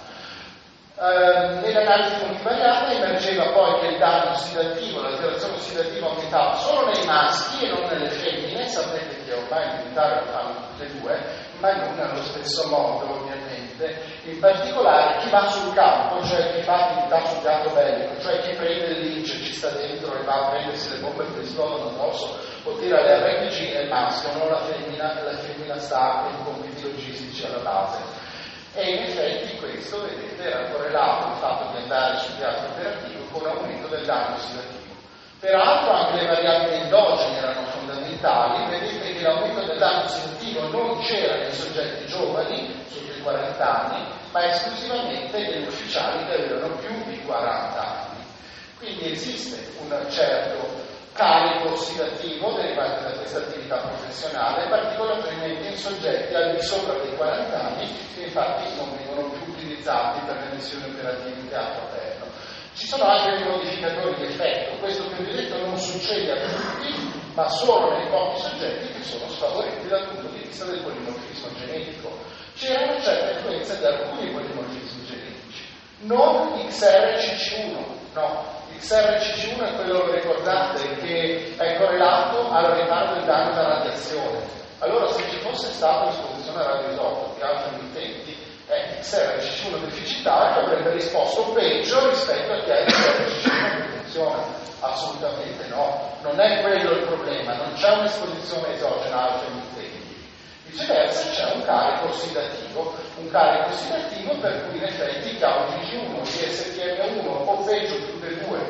Uh, nell'analisi multivariata emergeva poi che il danno ossidativo, l'alterazione ossidativa aumentava solo nei maschi e non nelle femmine, sapete che ormai in militare lo fanno tutte e due, ma non nello stesso modo ovviamente, in particolare chi va sul campo, cioè chi fa attività sul piatto bellico, cioè chi prende il lince, ci sta dentro e va a prendersi le bombe che esplodono addosso o tira le R P G, è il maschio, non la femmina, la femmina sta con i compiti logistici alla base. E in effetti questo, vedete, era correlato al fatto di andare sul teatro operativo con l'aumento del danno ossidativo. Peraltro anche le variabili endogene erano fondamentali, vedete che l'aumento del danno ossidativo non c'era nei soggetti giovani, sotto i quaranta anni, ma esclusivamente negli ufficiali che avevano più di quaranta anni. Quindi esiste un certo carico ossidativo derivante da questa attività professionale, particolarmente in soggetti al di sopra dei quaranta anni che infatti non vengono più utilizzati per le missioni operative in teatro aperto. Ci sono anche dei modificatori di effetto, questo che vi ho detto non succede a tutti, ma solo nei pochi soggetti che sono sfavoriti dal punto di vista del polimorfismo genetico. C'era una certa influenza di alcuni polimorfismi genetici, non X R C C uno, no. X R C C uno è quello, ricordate, che è correlato al ritardo del danno da radiazione. Allora, se ci fosse stata esposizione a radioisotopi, altri emittenti, eh, X R C C uno deficitario avrebbe risposto peggio rispetto a chi ha X R C C uno che funziona. Assolutamente no. Non è quello il problema, non c'è un'esposizione esogena a altri emittenti. Viceversa c'è un carico ossidativo, un carico ossidativo per cui in effetti chi ha un G G uno, G S T M uno o peggio tutte e due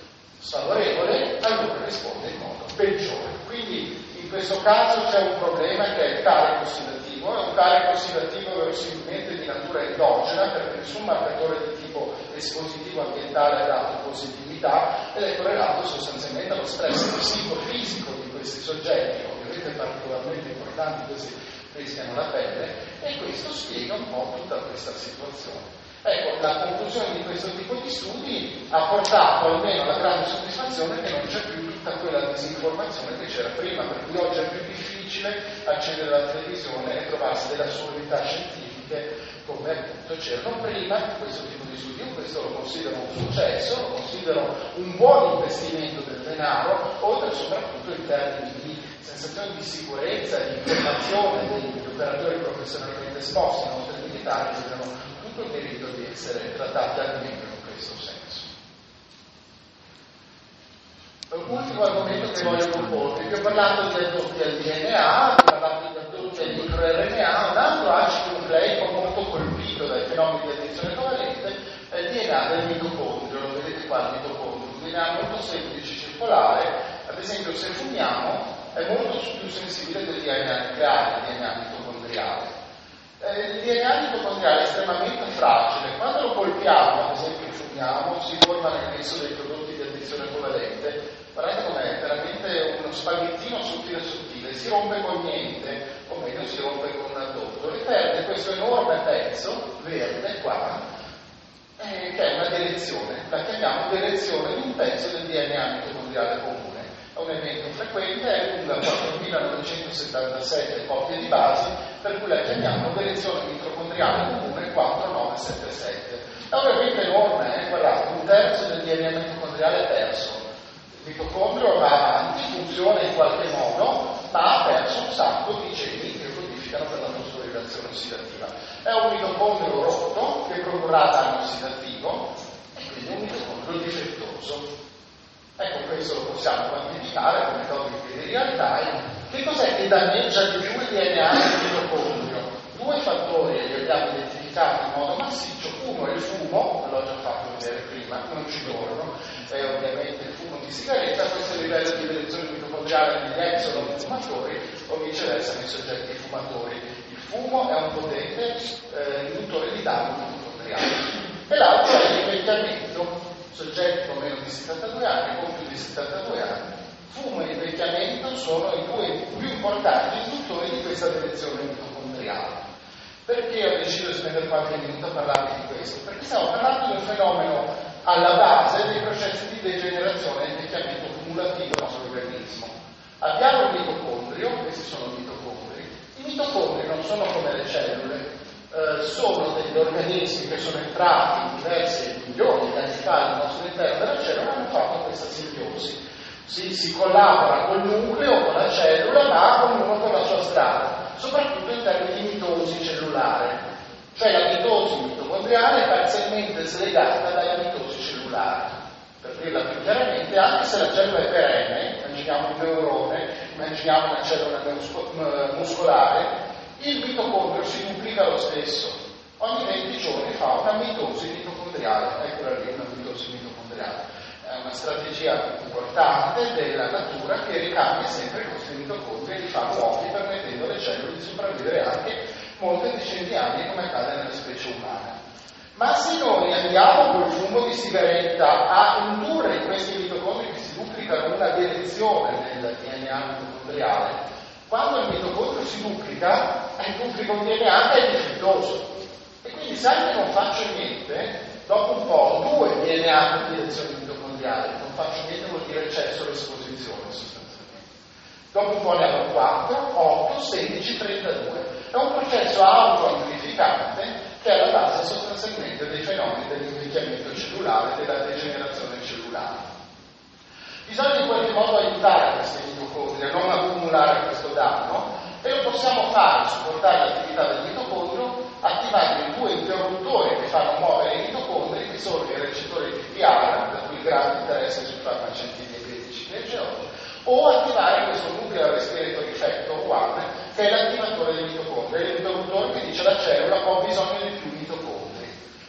sfavorevole, allora risponde in modo peggiore. Quindi in questo caso c'è un problema che è il carico ossidativo, è un carico ossidativo verosimilmente di natura endogena, perché nessun marcatore di tipo espositivo ambientale ha dato positività ed è correlato sostanzialmente allo stress psicofisico di questi soggetti, ovviamente particolarmente importanti questi rischiano la pelle, e questo spiega un po' tutta questa situazione. Ecco, la conclusione di questo tipo di studi ha portato almeno alla grande soddisfazione che non c'è più tutta quella disinformazione che c'era prima, per cui oggi è più difficile accedere alla televisione e trovarsi delle assurdità scientifiche come appunto c'erano prima di questo tipo di studi. Io questo lo considero un successo, lo considero un buon investimento del denaro, oltre soprattutto in termini di sensazione di sicurezza, di informazione degli operatori professionalmente esposti, i nostri militari che abbiano tutto il diritto di essere trattati almeno in questo senso. L'ultimo argomento che voglio proporvi, vi ho parlato di addotti al D N A, vi ho parlato di addotti al microRNA, un altro acido nucleico molto colpito dai fenomeni di addizione covalente è il D N A del mitocondrio, lo vedete qua il mitocondrio, un D N A molto semplice, circolare, ad esempio se fumiamo è molto più sensibile del D N A nucleare, del D N A mitocondriale. Eh, il D N A mitocondriale è estremamente fragile, quando lo colpiamo, ad esempio fumiamo, si forma nel nesso dei prodotti di addizione covalente. Guardate com'è, veramente uno spaghettino sottile sottile, si rompe con niente, meglio si rompe con un addotto e perde questo enorme pezzo verde qua, eh, che è una delezione, la chiamiamo delezione di un pezzo del D N A mitocondriale comune. È un evento frequente, è lunga quattromilanovecentosettantasette coppie di basi, per cui la chiamiamo delezione mitocondriale comune quattro nove sette sette. È un evento enorme, eh? Guardate, un terzo del D N A mitocondriale perso. Il mitocondrio va avanti, funziona in qualche modo, ma ha perso un sacco di geni che codificano per la fosforilazione ossidativa. È un mitocondrio rotto che produrrà danno ossidativo e quindi un mitocondrio difettoso. Ecco, questo lo possiamo quantificare con metodi di real time. Che cos'è che danneggia di più il D N A del mitocondrio? Due fattori li abbiamo identificati in modo massiccio. Uno è il fumo, l'ho già fatto vedere prima, non ci torno, è ovviamente il fumo di sigaretta. Questo è il livello di delezione mitocondriale negli exofumatori o viceversa nei soggetti fumatori. Il fumo è un potente eh, induttore di danno mitocondriale. E l'altro è l'invecchiamento. Soggetti con meno di settantadue anni, con più di settantadue anni, fumo e invecchiamento sono i due più importanti induttori di questa delezione mitocondriale. Perché ho deciso di spendere qualche minuto a parlarvi di questo? Perché stiamo parlando di un fenomeno alla base dei processi di degenerazione e invecchiamento cumulativo del nostro organismo. Abbiamo il mitocondrio, questi sono i mitocondri. I mitocondri non sono come le cellule, Uh, sono degli organismi che sono entrati in diversi milioni di anni fa nel nostro interno della cellula e hanno fatto questa simbiosi. Si, si collabora col nucleo, con la cellula, ma ognuno con la sua strada, soprattutto in termini di mitosi cellulare. Cioè la mitosi mitocondriale è parzialmente slegata dalla mitosi cellulare. Per dirla più chiaramente, anche se la cellula è perenne, immaginiamo un neurone, immaginiamo una cellula muscolare, il mitocondrio si duplica lo stesso. Ogni venti giorni fa una mitosi mitocondriale. Eccola lì, una mitosi mitocondriale. È una strategia importante della natura che ricambia sempre questi mitocondri e li fa nuovi, permettendo alle cellule di sopravvivere anche molte decine di anni, come accade nella specie umana. Ma se noi andiamo col fumo di sigaretta a indurre in questi mitocondri che si duplicano una direzione del D N A mitocondriale, quando il mitocondrio si duplica, il duplico D N A è difettoso. E quindi, se anche non faccio niente, dopo un po' due D N A con direzione mitocondriale, non faccio niente vuol dire cesso l'esposizione sostanzialmente. Dopo un po' ne avrò quattro, otto, sedici, trentadue. È un processo autoamplificante che è alla base sostanzialmente dei fenomeni dell'invecchiamento cellulare e della degenerazione cellulare. Bisogna in qualche modo aiutare questi mitocondri a non accumulare questo danno e lo possiamo fare, supportare l'attività del mitocondrio attivando due interruttori che fanno muovere i mitocondri, che sono i recettori T P R, per cui il grande interesse sui farmaci antidiabetici che c'è oggi, o attivare questo nuclear respiratory factor uno, che è l'attivatore dei mitocondri, è l'interruttore che dice alla cellula ho bisogno di più mitocondri.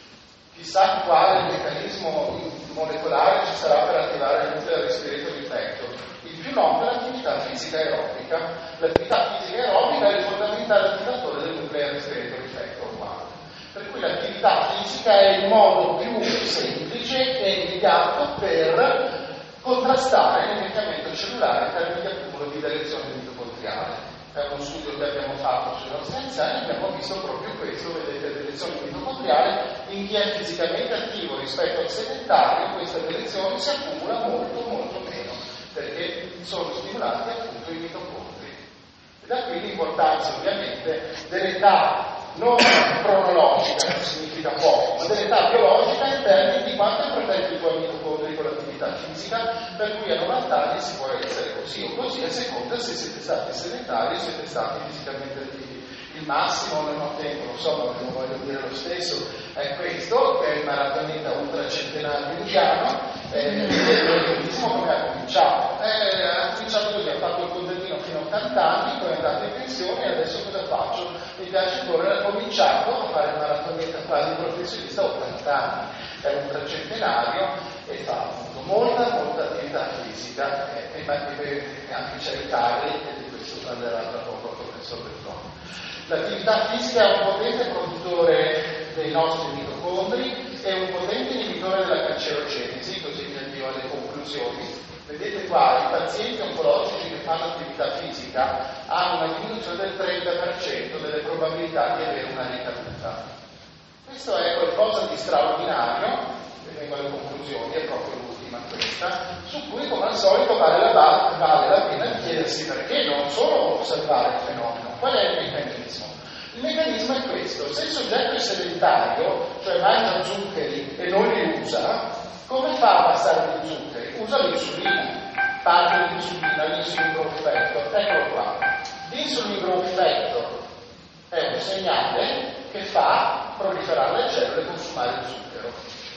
Chissà quale meccanismo molecolare ci sarà per attivare il nuclear respiratory factor. Il più noto è l'attività fisica aerobica. L'attività fisica aerobica è il fondamentale attivatore del nuclear respiratory factor uno. Per cui l'attività fisica è il modo più semplice e immediato per contrastare l'invecchiamento cellulare in termini di accumulo di delezione mitocondriale. È uno studio che abbiamo fatto sui nostri anziani, abbiamo visto proprio questo, vedete, delezione mitocondriale in chi è fisicamente attivo rispetto al sedentario, questa delezione si accumula molto molto meno, perché sono stimolati appunto i mitocondri. E da qui l'importanza ovviamente dell'età non cronologica, che significa poco, ma dell'età biologica in termini di quanto è protetto i tuoi mitocondri con l'attività fisica, per cui a novanta anni si può essere così o così, a seconda se siete stati sedentari o siete stati fisicamente attivi. Il massimo non ho tempo, lo so, ma ve lo voglio dire lo stesso, è questo, che è il maratoneta ultracentenario indiano, eh, l'organismo come ha cominciato. Eh, ha cominciato così, ha fatto il contadino fino a ottanta anni, poi è andato in pensione e adesso cosa faccio? Mi piace correre, ha cominciato a fare il maratoneta quasi professionista a ottanta anni, è un ultracentenario e fa appunto molta, molta attività fisica e, e, e anche c'è il Carri e di questo parlerà tra poco il professor Bertone. L'attività fisica è un potente produttore dei nostri mitocondri e un potente inibitore della cancerogenesi, così mi avvio alle conclusioni. Vedete qua, i pazienti oncologici che fanno attività fisica hanno una diminuzione del trenta per cento delle probabilità di avere una ricaduta. Questo è qualcosa di straordinario, e vengo alle conclusioni, è proprio l'ultima questa, su cui come al solito vale la, vale la pena di chiedersi perché, non solo osservare il fenomeno, qual è il meccanismo. Il meccanismo è questo: se il soggetto è sedentario, cioè mangia zuccheri e non li usa, come fa a abbassare gli zuccheri? Usa l'insulina, parte l'insulina, l'insulin growth factor, eccolo qua. L'insulin growth factor è un segnale che fa proliferare le cellule e consumare il zucchero.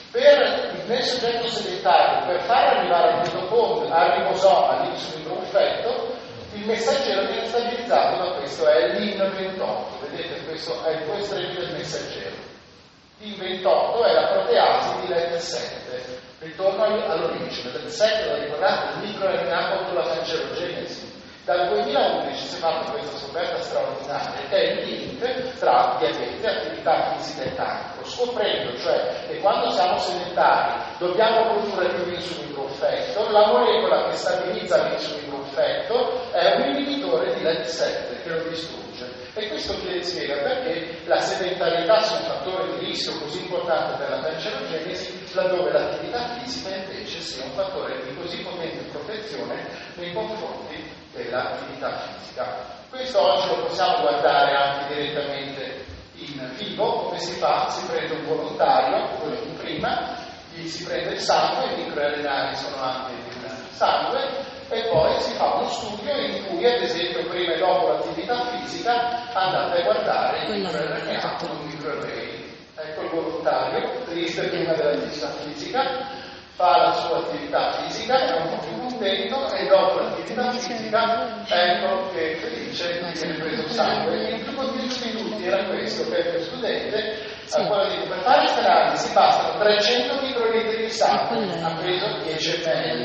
Per il soggetto sedentario, per far arrivare al mitocondrio, al ribosoma, l'insulin growth factor, il messaggero viene stabilizzato da questo, è l'I N ventotto, vedete, questo è il due estremi del messaggero. L'I N ventotto è la proteasi di L E T sette, ritorno all'origine, del sette, lo ricordate, il microRNA contro la cancerogenesi. Dal duemilaundici si è fatta questa scoperta straordinaria, che è il link tra diabete, attività fisica e cancro, scoprendo cioè che quando siamo sedentari dobbiamo produrre più insulin growth factor, la molecola che stabilizza l'insulin growth factor è un inibitore di L E T sette che lo distrugge. E questo vi spiega perché la sedentarietà sia un fattore di rischio così importante per la cancerogenesi, laddove l'attività fisica invece sia un fattore di così potente protezione nei confronti dell'attività fisica. Questo oggi lo possiamo guardare anche direttamente in vivo. Come si fa? Si prende un volontario, quello di prima, gli si prende il sangue, i microRNA sono anche nel sangue, e poi si fa uno studio in cui, ad esempio, prima e dopo l'attività fisica andate a guardare il microRNA con un microarray. Ecco il volontario, triste prima dell'attività fisica, fa la sua attività fisica, è un po' più contento, e dopo l'attività fisica ecco che felice che viene preso il sangue. In più di dieci minuti era questo per il studente, sì. Allora dico, per fare queste analisi bastano trecento microlitri di sangue, ha preso dieci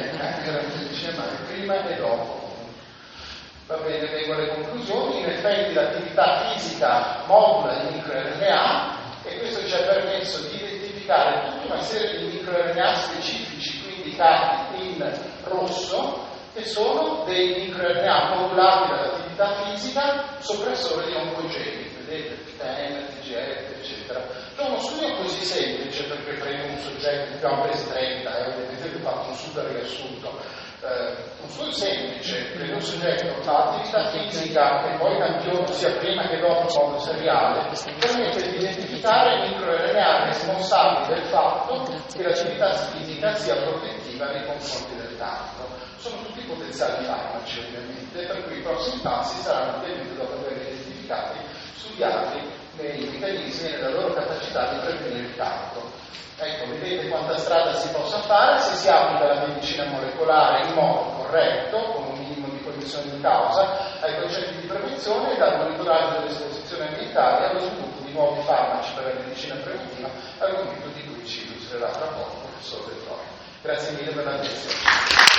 millilitri, prima e dopo. Va bene, vengo alle conclusioni. In effetti l'attività fisica modula il microRNA, e questo ci ha permesso di identificare tutta una serie di microRNA specifici, qui indicati in rosso, che sono dei microRNA modulati dall'attività fisica, soppressori di oncogeni, vedete, T M, T G F, eccetera. C'è uno studio così semplice, perché prendo un soggetto, ne abbiamo presi trenta, e ovviamente ho fatto un super riassunto. Uh, un studio semplice, prende un soggetto, fa attività fisica e poi campione sia prima che dopo in modo seriale, permette di identificare i microRNA responsabili del fatto che l'attività fisica sia protettiva nei confronti del cancro. Sono tutti potenziali farmaci ovviamente, per cui i prossimi passi saranno ovviamente, dopo averli identificati, studiati nei meccanismi e nella loro capacità di prevenire il cancro. Ecco, vedete quanta strada si possa fare se si applica la medicina molecolare in modo corretto, con un minimo di cognizione di causa, ai concetti di prevenzione, e dal monitoraggio dell'esposizione ambientale allo sviluppo di nuovi farmaci per la medicina preventiva, argomento di cui ci illustrerà tra poco il professor De Troia. Grazie mille per l'attenzione.